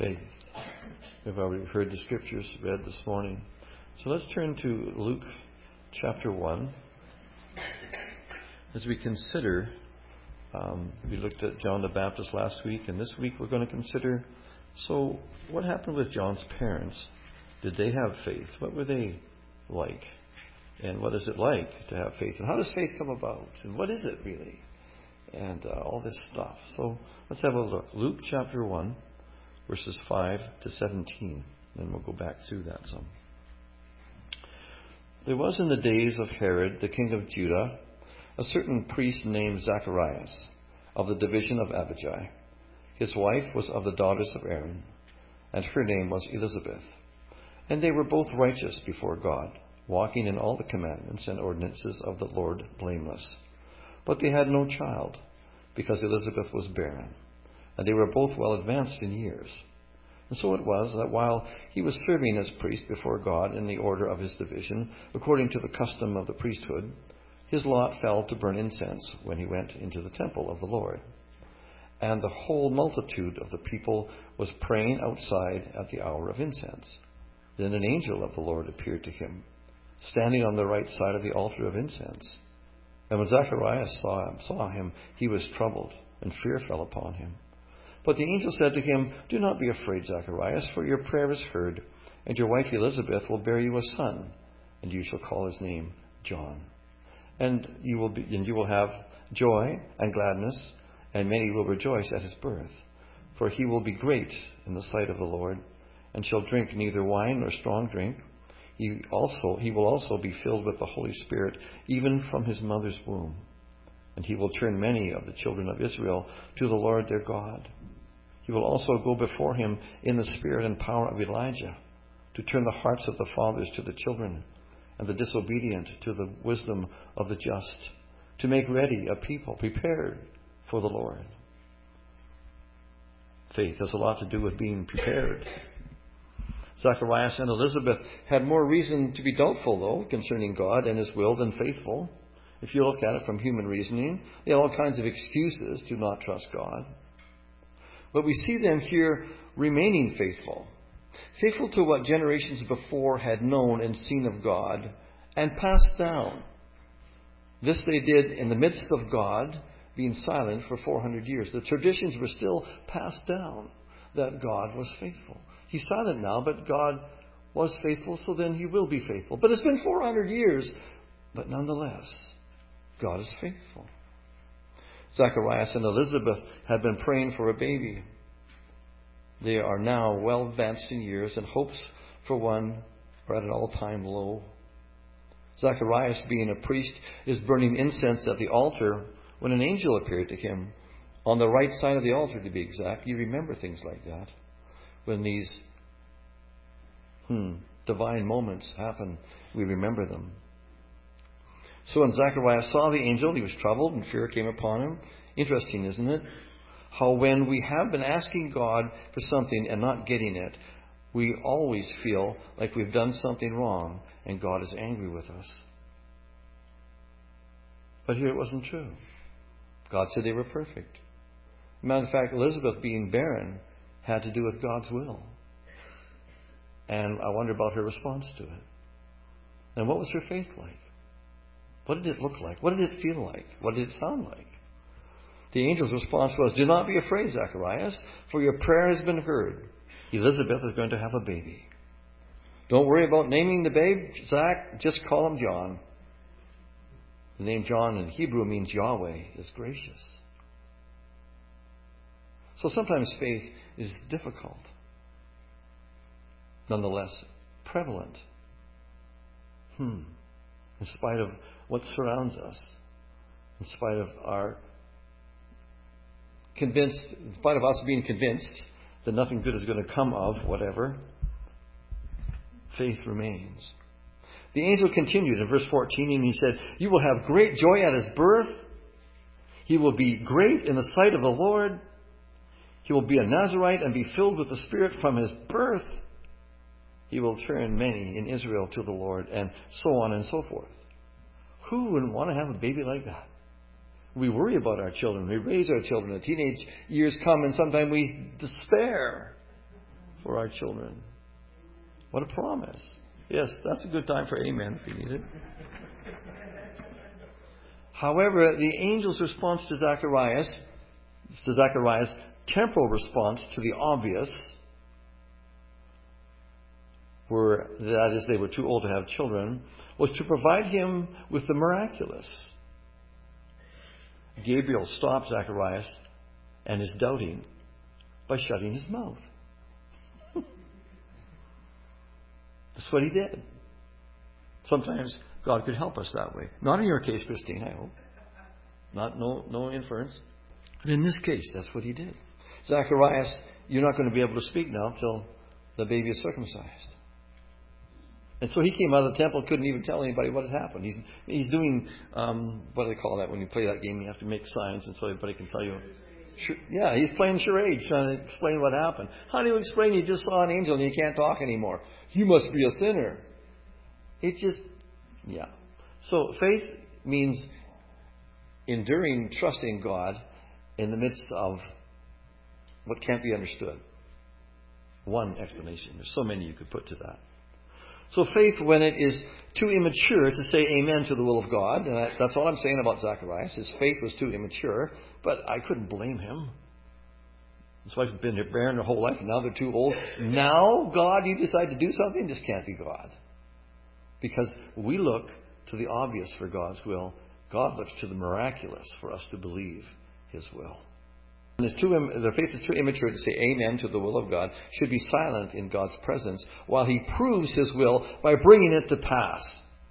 faith. We've already heard the scriptures read this morning. So let's turn to Luke chapter 1. As we consider, we looked at John the Baptist last week, and this week we're going to consider, so what happened with John's parents? Did they have faith? What were they like? And what is it like to have faith? And how does faith come about? And what is it really? And all this stuff. So let's have a look. Luke chapter 1, verses 5 to 17. Then we'll go back through that some. There was in the days of Herod, the king of Judah, a certain priest named Zacharias, of the division of Abijah. His wife was of the daughters of Aaron, and her name was Elizabeth. And they were both righteous before God, walking in all the commandments and ordinances of the Lord blameless. But they had no child, because Elizabeth was barren, and they were both well advanced in years. And so it was that while he was serving as priest before God in the order of his division, according to the custom of the priesthood, his lot fell to burn incense when he went into the temple of the Lord. And the whole multitude of the people was praying outside at the hour of incense. Then an angel of the Lord appeared to him, standing on the right side of the altar of incense. And when Zacharias saw him, he was troubled, and fear fell upon him. But the angel said to him, "Do not be afraid, Zacharias, for your prayer is heard, and your wife Elizabeth will bear you a son, and you shall call his name John. And you will have joy and gladness, and many will rejoice at his birth. For he will be great in the sight of the Lord, and shall drink neither wine nor strong drink. He will also be filled with the Holy Spirit, even from his mother's womb. And he will turn many of the children of Israel to the Lord their God. He will also go before him in the spirit and power of Elijah, to turn the hearts of the fathers to the children, and the disobedient to the wisdom of the just, to make ready a people prepared for the Lord." Faith has a lot to do with being prepared. Zacharias and Elizabeth had more reason to be doubtful, though, concerning God and his will than faithful. If you look at it from human reasoning, they had all kinds of excuses to not trust God. But we see them here remaining faithful. Faithful to what generations before had known and seen of God and passed down. This they did in the midst of God being silent for 400 years. The traditions were still passed down that God was faithful. He's silent now, but God was faithful, so then he will be faithful. But it's been 400 years, but nonetheless, God is faithful. Zacharias and Elizabeth had been praying for a baby. They are now well advanced in years, and hopes for one are at an all-time low. Zacharias, being a priest, is burning incense at the altar when an angel appeared to him, on the right side of the altar to be exact. You remember things like that. When these divine moments happen, we remember them. So when Zacharias saw the angel, he was troubled and fear came upon him. Interesting, isn't it? How when we have been asking God for something and not getting it, we always feel like we've done something wrong and God is angry with us. But here it wasn't true. God said they were perfect. Matter of fact, Elizabeth being barren had to do with God's will. And I wonder about her response to it. And what was her faith like? What did it look like? What did it feel like? What did it sound like? The angel's response was, "Do not be afraid, Zacharias, for your prayer has been heard. Elizabeth is going to have a baby. Don't worry about naming the babe, Zach. Just call him John." The name John in Hebrew means Yahweh is gracious. So sometimes faith is difficult, nonetheless prevalent. In spite of what surrounds us, in spite of us being convinced that nothing good is going to come of whatever, faith remains. The angel continued in verse 14, and he said, "You will have great joy at his birth. He will be great in the sight of the Lord. He will be a Nazirite and be filled with the Spirit from his birth. He will turn many in Israel to the Lord," and so on and so forth. Who wouldn't want to have a baby like that? We worry about our children. We raise our children. The teenage years come and sometimes we despair. for our children. What a promise. Yes, that's a good time for amen if you need it. However, the angel's response to Zacharias' temporal response to the obvious, that is, they were too old to have children, was to provide him with the miraculous. Gabriel stopped Zacharias and his doubting by shutting his mouth. That's what he did. Sometimes God could help us that way. Not in your case, Christine, I hope. No inference. But in this case, that's what he did. Zacharias, you're not going to be able to speak now till the baby is circumcised. And so he came out of the temple, couldn't even tell anybody what had happened. He's doing, what do they call that when you play that game? You have to make signs and so everybody can tell you. Yeah, he's playing charades, trying to explain what happened. How do you explain you just saw an angel and you can't talk anymore? You must be a sinner. Yeah. So faith means enduring, trusting God in the midst of what can't be understood. One explanation. There's so many you could put to that. So faith, when it is too immature to say amen to the will of God, and that's all I'm saying about Zacharias. His faith was too immature, but I couldn't blame him. His wife's been barren her whole life, and now they're too old. Now, God, you decide to do something? This can't be God. Because we look to the obvious for God's will. God looks to the miraculous for us to believe His will. Their faith is too immature to say amen to the will of God, should be silent in God's presence while He proves His will by bringing it to pass.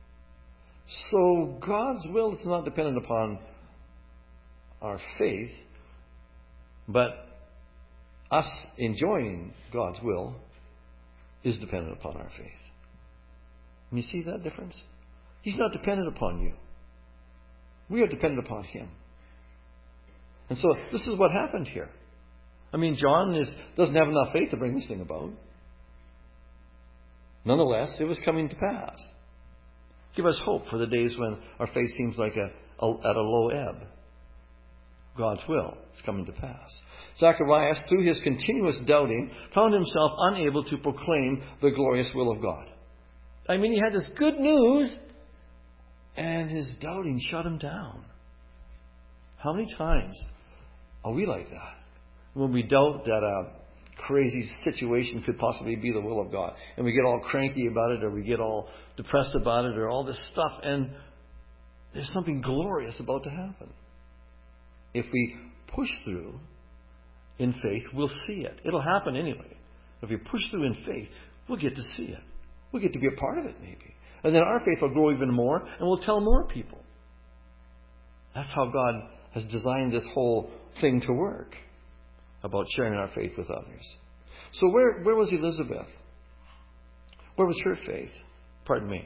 So God's will is not dependent upon our faith, but us enjoying God's will is dependent upon our faith. And you see that difference? He's not dependent upon you. We are dependent upon Him. And so this is what happened here. I mean, John doesn't have enough faith to bring this thing about. Nonetheless, it was coming to pass. Give us hope for the days when our faith seems like at a low ebb. God's will is coming to pass. Zacharias, through his continuous doubting, found himself unable to proclaim the glorious will of God. I mean, he had this good news, and his doubting shut him down. How many times are we like that? When we doubt that a crazy situation could possibly be the will of God, and we get all cranky about it, or we get all depressed about it, or all this stuff, and there's something glorious about to happen. If we push through in faith, we'll see it. It'll happen anyway. If we push through in faith, we'll get to see it. We'll get to be a part of it maybe. And then our faith will grow even more, and we'll tell more people. That's how God has designed this whole thing to work, about sharing our faith with others. So where was Elizabeth? Where was her faith? Pardon me.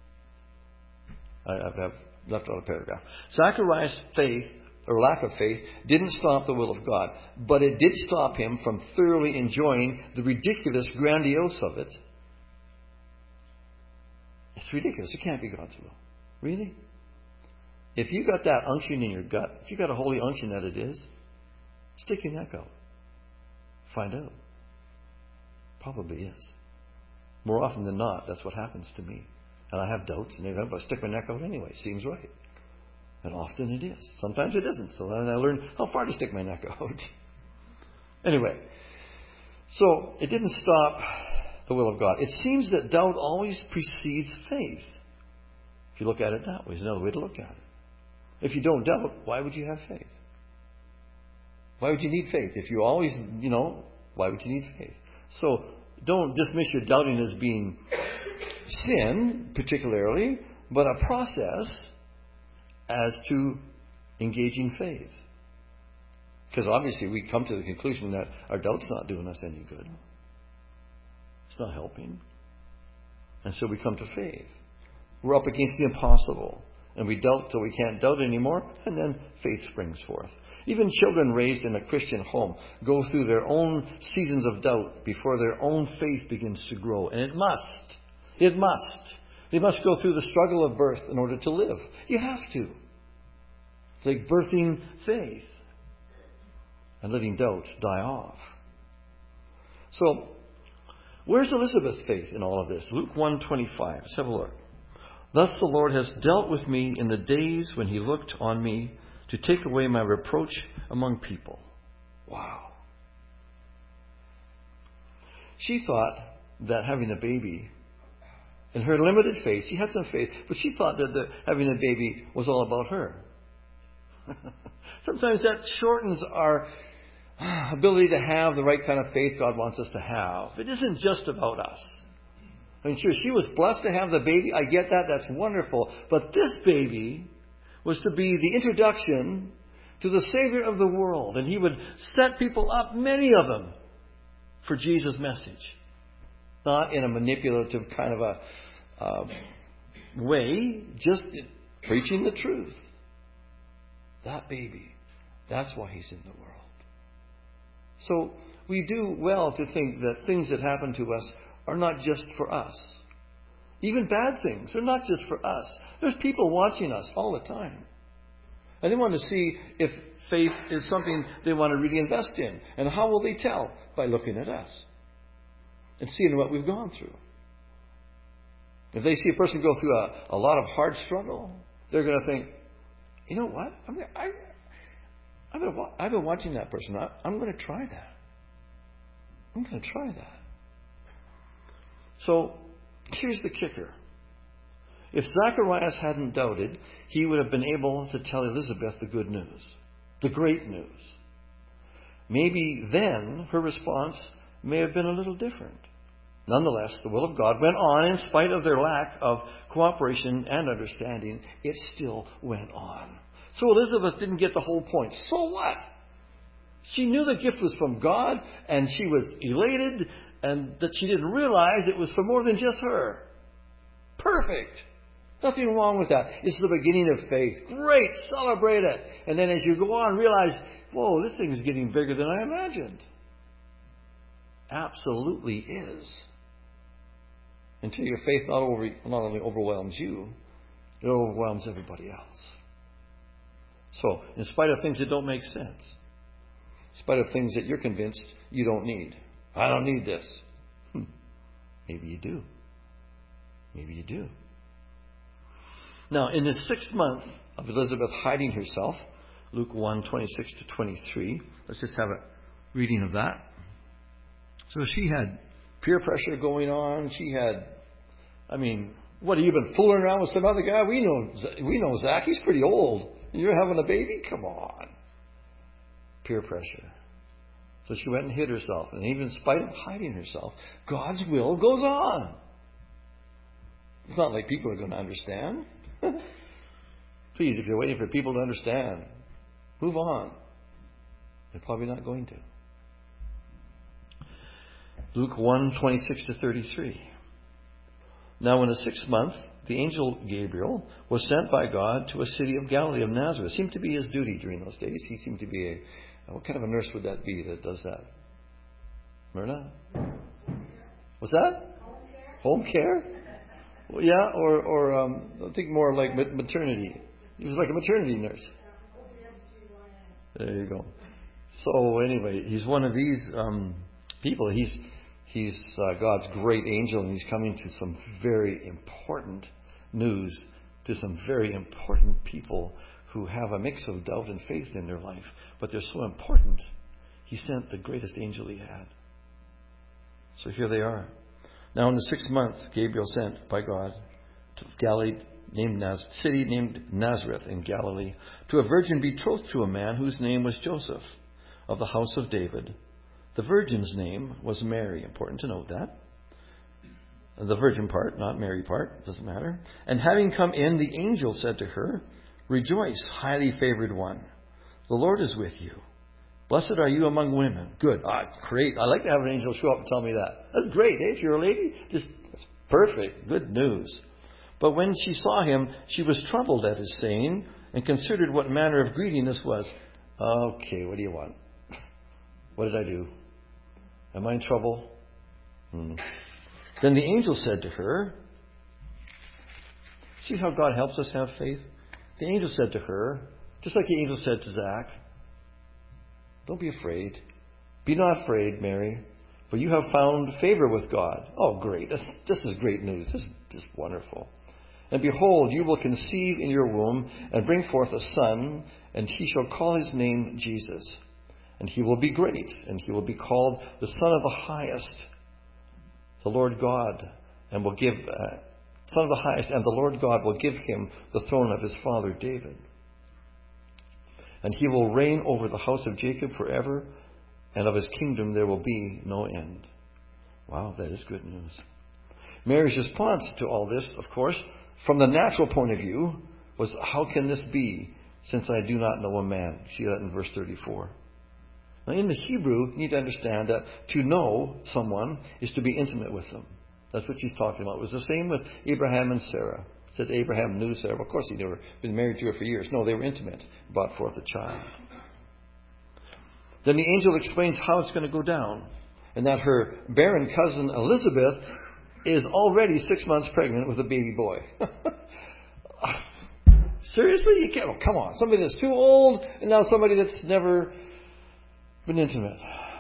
I've left out a paragraph. Zacharias' faith, or lack of faith, didn't stop the will of God, but it did stop him from thoroughly enjoying the ridiculous grandiose of it. It's ridiculous. It can't be God's will. Really? If you got that unction in your gut, if you got a holy unction that it is, stick your neck out. Find out. Probably is. More often than not, that's what happens to me. And I have doubts, and I stick my neck out anyway. Seems right. And often it is. Sometimes it isn't. So then I learn how far to stick my neck out. Anyway, so it didn't stop the will of God. It seems that doubt always precedes faith. If you look at it that way, there's another way to look at it. If you don't doubt, why would you have faith? Why would you need faith? If you always, why would you need faith? So don't dismiss your doubting as being sin, particularly, but a process as to engaging faith. Because obviously we come to the conclusion that our doubt's not doing us any good. It's not helping. And so we come to faith. We're up against the impossible. And we doubt till we can't doubt anymore, and then faith springs forth. Even children raised in a Christian home go through their own seasons of doubt before their own faith begins to grow. And it must. It must. They must go through the struggle of birth in order to live. You have to. It's like birthing faith and letting doubt die off. So, Where's Elizabeth's faith in all of this? Luke 1:25. Let's have a look. Thus the Lord has dealt with me in the days when he looked on me to take away my reproach among people. Wow. She thought that having a baby, in her limited faith, she had some faith, but she thought that having a baby was all about her. Sometimes that shortens our ability to have the right kind of faith God wants us to have. It isn't just about us. I mean, sure, she was blessed to have the baby. I get that. That's wonderful. But this baby was to be the introduction to the Savior of the world. And he would set people up, many of them, for Jesus' message. Not in a manipulative kind of a way, just preaching the truth. That baby, that's why he's in the world. So we do well to think that things that happen to us are not just for us. Even bad things are not just for us. There's people watching us all the time. And they want to see if faith is something they want to really invest in. And how will they tell? By looking at us and seeing what we've gone through. If they see a person go through a lot of hard struggle, they're going to think, you know what? I've been watching that person. I'm going to try that. I'm going to try that. So, here's the kicker. If Zacharias hadn't doubted, he would have been able to tell Elizabeth the good news, the great news. Maybe then her response may have been a little different. Nonetheless, the will of God went on in spite of their lack of cooperation and understanding. It still went on. So Elizabeth didn't get the whole point. So what? She knew the gift was from God, and she was elated, and that she didn't realize it was for more than just her. Perfect. Nothing wrong with that. It's the beginning of faith. Great. Celebrate it. And then as you go on, realize, whoa, this thing is getting bigger than I imagined. Absolutely is. Until your faith not only overwhelms you, it overwhelms everybody else. So, in spite of things that don't make sense, in spite of things that you're convinced you don't need, I don't need this. Maybe you do. Maybe you do. Now, in the 6th month of Elizabeth hiding herself, Luke 1:26-23, let's just have a reading of that. So she had peer pressure going on. She had, what, have you been fooling around with some other guy? We know Zach. He's pretty old. You're having a baby? Come on. Peer pressure. So she went and hid herself. And even in spite of hiding herself, God's will goes on. It's not like people are going to understand. Please, if you're waiting for people to understand, move on. They're probably not going to. Luke 1:26-33. Now in the 6th month, the angel Gabriel was sent by God to a city of Galilee of Nazareth. It seemed to be his duty during those days. He seemed to be what kind of a nurse would that be that does that? Myrna? What's that? Home care? Well, yeah, or I think more like maternity. He was like a maternity nurse. There you go. So anyway, he's one of these people. He's God's great angel, and he's coming to some very important news to some very important people who have a mix of doubt and faith in their life. But they're so important, he sent the greatest angel he had. So here they are. Now in the 6th month, Gabriel sent by God to Galilee, city named Nazareth in Galilee, to a virgin betrothed to a man whose name was Joseph, of the house of David. The virgin's name was Mary. Important to note that. The virgin part, not Mary part, doesn't matter. And having come in, the angel said to her, "Rejoice, highly favored one. The Lord is with you. Blessed are you among women." Good. Great. I like to have an angel show up and tell me that. That's great, eh? If you're a lady, that's perfect. Good news. But when she saw him, she was troubled at his saying and considered what manner of greeting this was. Okay, what do you want? What did I do? Am I in trouble? Then the angel said to her, see how God helps us have faith? The angel said to her, just like the angel said to Zach, don't be afraid. Be not afraid, Mary, For you have found favor with God. Oh, great. This is great news. This is just wonderful. And behold, you will conceive in your womb and bring forth a son, and he shall call his name Jesus. And he will be great, and he will be called the Son of the Highest. The Lord God, and will give Son of the Highest, and the Lord God will give him the throne of his father David. And he will reign over the house of Jacob forever, and of his kingdom there will be no end. Wow, that is good news. Mary's response to all this, of course, from the natural point of view, was, how can this be, since I do not know a man? See that in verse 34. Now, in the Hebrew, you need to understand that to know someone is to be intimate with them. That's what she's talking about. It was the same with Abraham and Sarah. It said Abraham knew Sarah. Of course, he'd never been married to her for years. No, they were intimate. Brought forth a child. Then the angel explains how it's going to go down, and that her barren cousin Elizabeth is already 6 months pregnant with a baby boy. Seriously? You can't? Oh, come on. Somebody that's too old, and now somebody that's never been intimate.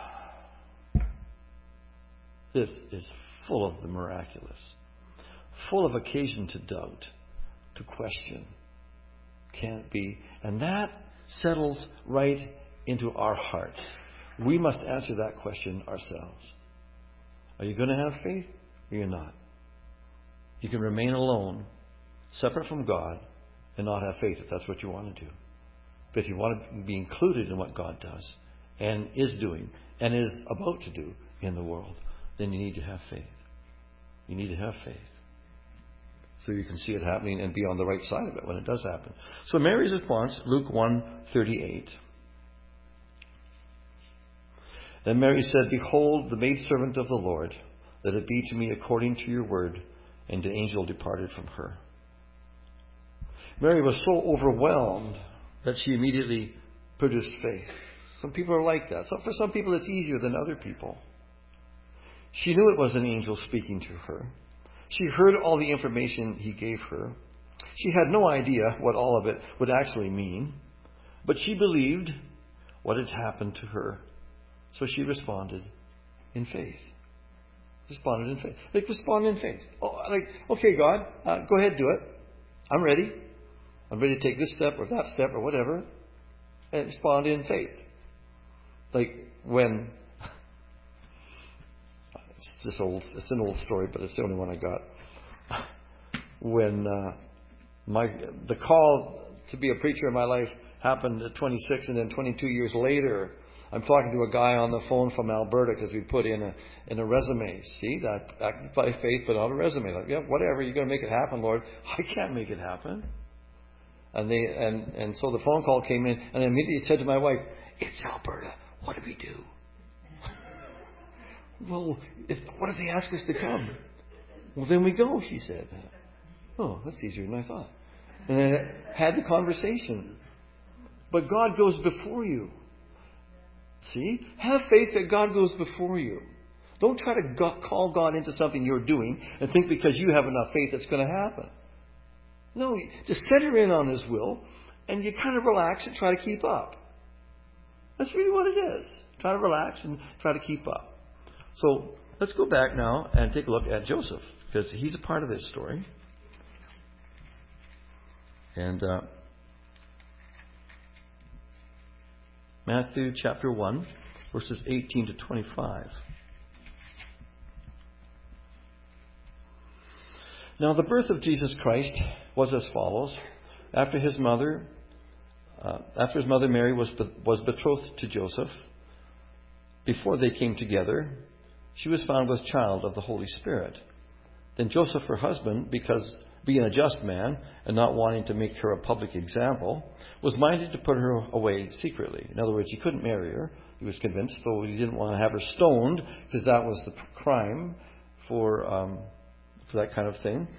This is full of the miraculous, full of occasion to doubt, to question. Can't be. And that settles right into our hearts. We must answer that question ourselves. Are you going to have faith or you're not? You can remain alone, separate from God, and not have faith if that's what you want to do. But if you want to be included in what God does and is doing and is about to do in the world, then you need to have faith. You need to have faith. So you can see it happening and be on the right side of it when it does happen. So Mary's response, Luke 1:38. Then Mary said, Behold, the maidservant of the Lord, let it be to me according to your word. And the angel departed from her. Mary was so overwhelmed that she immediately produced faith. Some people are like that. So for some people it's easier than other people. She knew it was an angel speaking to her. She heard all the information he gave her. She had no idea what all of it would actually mean. But she believed what had happened to her. So she responded in faith. Responded in faith. Respond in faith. Okay, God, go ahead, do it. I'm ready. I'm ready to take this step or that step or whatever. And respond in faith. When... It's an old story, but it's the only one I got. When the call to be a preacher in my life happened at 26, and then 22 years later, I'm talking to a guy on the phone from Alberta because we put in a resume. See, that acted by faith, but on a resume. Yeah, whatever, you're going to make it happen, Lord. I can't make it happen. And so the phone call came in, and I immediately said to my wife, "It's Alberta. What do we do?" Well, what if they ask us to come? Well, then we go, she said. Oh, that's easier than I thought. And I had the conversation. But God goes before you. See? Have faith that God goes before you. Don't try to call God into something you're doing and think because you have enough faith it's going to happen. No, just center in on His will and you kind of relax and try to keep up. That's really what it is. Try to relax and try to keep up. So let's go back now and take a look at Joseph, because he's a part of this story. And Matthew chapter 1, verses 18 to 25. Now the birth of Jesus Christ was as follows. After his mother Mary was betrothed to Joseph, before they came together, she was found with child of the Holy Spirit. Then Joseph, her husband, because being a just man and not wanting to make her a public example, was minded to put her away secretly. In other words, he couldn't marry her. He was convinced, though he didn't want to have her stoned, because that was the crime for that kind of thing.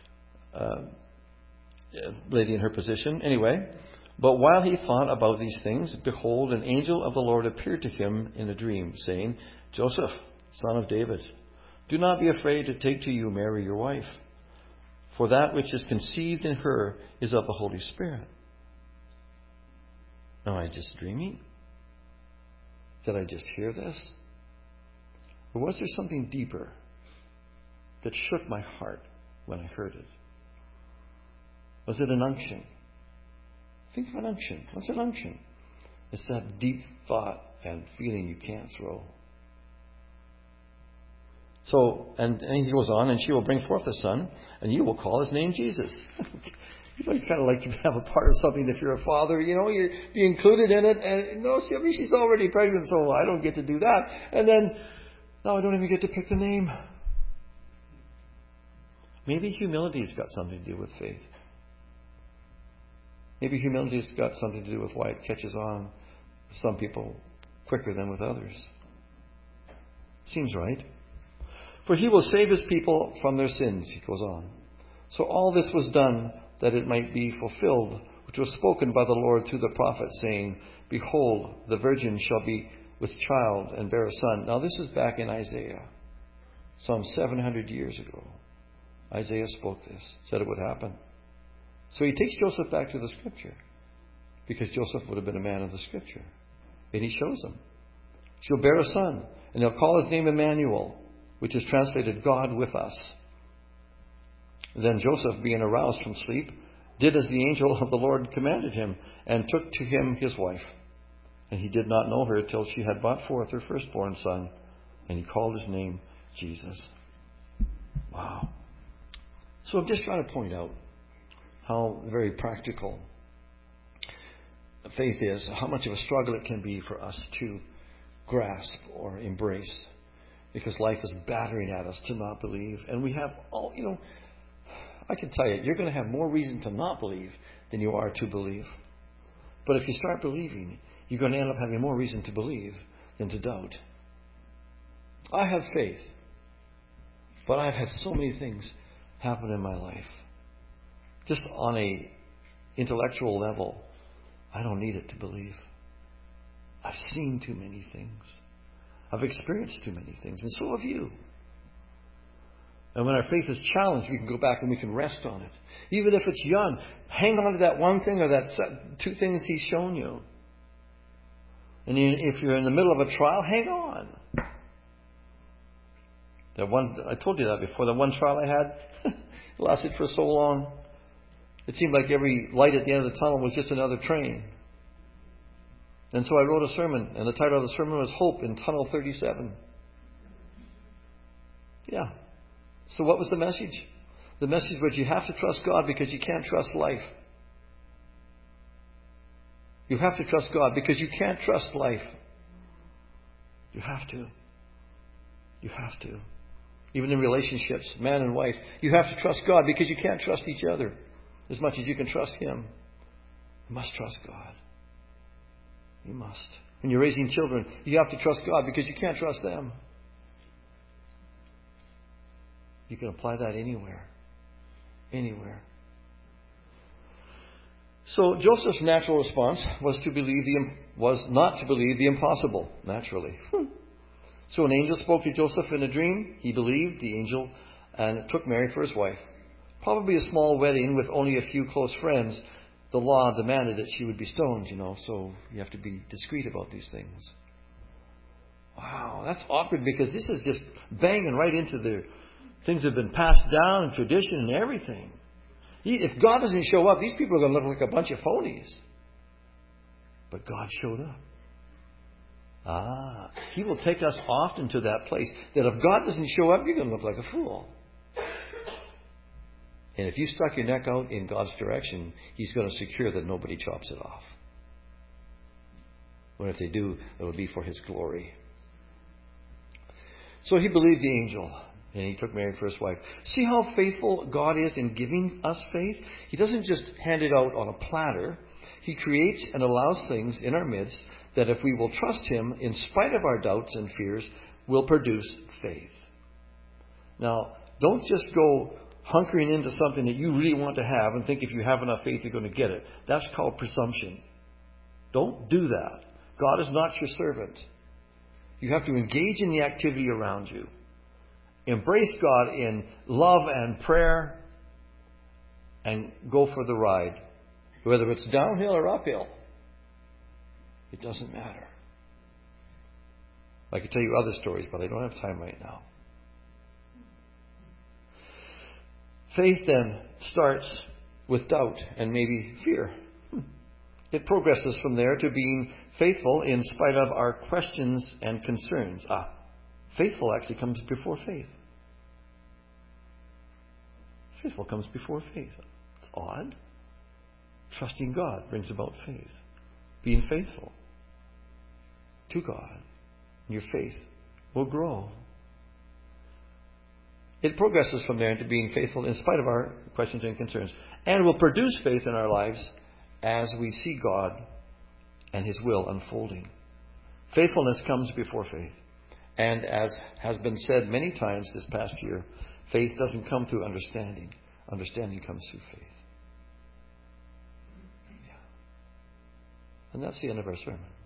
Lady in her position. Anyway, but while he thought about these things, behold, an angel of the Lord appeared to him in a dream, saying, Joseph, son of David, do not be afraid to take to you Mary your wife, for that which is conceived in her is of the Holy Spirit. Am I just dreaming? Did I just hear this? Or was there something deeper that shook my heart when I heard it? Was it an unction? Think of an unction. What's an unction? It's that deep thought and feeling you can't throw. So, and he goes on, and she will bring forth a son, and you will call his name Jesus. You kind of like to have a part of something if you're a father. You're included in it. And no, see, I mean, she's already pregnant, so I don't get to do that. And then, now I don't even get to pick the name. Maybe humility's got something to do with faith. Maybe humility's got something to do with why it catches on with some people quicker than with others. Seems right. For he will save his people from their sins, he goes on. So all this was done that it might be fulfilled, which was spoken by the Lord through the prophet, saying, Behold, the virgin shall be with child and bear a son. Now this is back in Isaiah, some 700 years ago. Isaiah spoke this, said it would happen. So he takes Joseph back to the Scripture, because Joseph would have been a man of the Scripture. And he shows him. She'll bear a son, and they'll call his name Emmanuel, which is translated God with us. Then Joseph, being aroused from sleep, did as the angel of the Lord commanded him, and took to him his wife. And he did not know her till she had brought forth her firstborn son, and he called his name Jesus. Wow. So I'm just trying to point out how very practical faith is, how much of a struggle it can be for us to grasp or embrace, because life is battering at us to not believe. And we have all, I can tell you, you're going to have more reason to not believe than you are to believe. But if you start believing, you're going to end up having more reason to believe than to doubt. I have faith, but I've had so many things happen in my life. Just on a intellectual level, I don't need it to believe. I've seen too many things. I've experienced too many things, and so have you. And when our faith is challenged, we can go back and we can rest on it. Even if it's young, hang on to that one thing or that two things He's shown you. And if you're in the middle of a trial, hang on. I told you that before. The one trial I had lasted for so long. It seemed like every light at the end of the tunnel was just another train. And so I wrote a sermon, and the title of the sermon was Hope in Tunnel 37. Yeah. So what was the message? The message was you have to trust God because you can't trust life. You have to trust God because you can't trust life. You have to. You have to. Even in relationships, man and wife, you have to trust God because you can't trust each other as much as you can trust Him. You must trust God. You must. When you're raising children, you have to trust God because you can't trust them. You can apply that anywhere. Anywhere. So Joseph's natural response was not to believe the impossible, naturally. So an angel spoke to Joseph in a dream. He believed the angel and took Mary for his wife. Probably a small wedding with only a few close friends. The law demanded that she would be stoned, so you have to be discreet about these things. Wow, that's awkward because this is just banging right into the things that have been passed down in tradition and everything. If God doesn't show up, these people are going to look like a bunch of phonies. But God showed up. He will take us often to that place that if God doesn't show up, you're going to look like a fool. And if you stuck your neck out in God's direction, He's going to secure that nobody chops it off. But if they do, it will be for His glory. So he believed the angel, and he took Mary for his wife. See how faithful God is in giving us faith? He doesn't just hand it out on a platter. He creates and allows things in our midst that if we will trust Him, in spite of our doubts and fears, will produce faith. Now, don't just go hunkering into something that you really want to have and think if you have enough faith you're going to get it. That's called presumption. Don't do that. God is not your servant. You have to engage in the activity around you. Embrace God in love and prayer and go for the ride. Whether it's downhill or uphill, it doesn't matter. I could tell you other stories, but I don't have time right now. Faith then starts with doubt and maybe fear. It progresses from there to being faithful in spite of our questions and concerns. Faithful actually comes before faith. Faithful comes before faith. It's odd. Trusting God brings about faith. Being faithful to God, your faith will grow. It progresses from there into being faithful in spite of our questions and concerns, and will produce faith in our lives as we see God and His will unfolding. Faithfulness comes before faith. And as has been said many times this past year, faith doesn't come through understanding. Understanding comes through faith. Yeah. And that's the end of our sermon.